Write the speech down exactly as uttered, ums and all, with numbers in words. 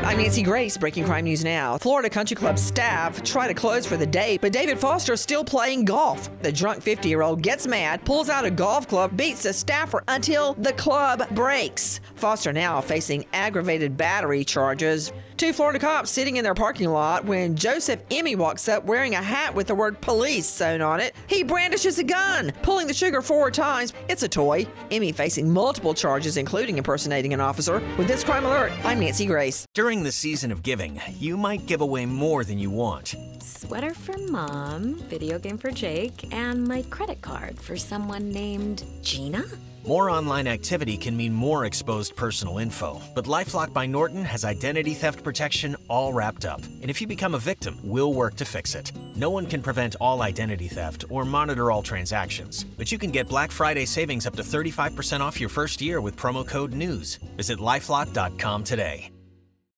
I'm Nancy Grace. Breaking crime news now. Florida Country Club staff try to close for the day, but David Foster is still playing golf. The drunk fifty-year-old gets mad, pulls out a golf club, beats the staffer until the club breaks. Foster now facing aggravated battery charges. Two Florida cops sitting in their parking lot when Joseph Emmy walks up wearing a hat with the word police sewn on it. He brandishes a gun, pulling the trigger four times. It's a toy. Emmy facing multiple charges, including impersonating an officer. With this crime alert, I'm Nancy Grace. During the season of giving, you might give away more than you want. Sweater for Mom, video game for Jake, and my credit card for someone named Gina? More online activity can mean more exposed personal info, but LifeLock by Norton has identity theft protection all wrapped up. And if you become a victim, we'll work to fix it. No one can prevent all identity theft or monitor all transactions, but you can get Black Friday savings up to thirty-five percent off your first year with promo code NEWS. Visit lifelock dot com today.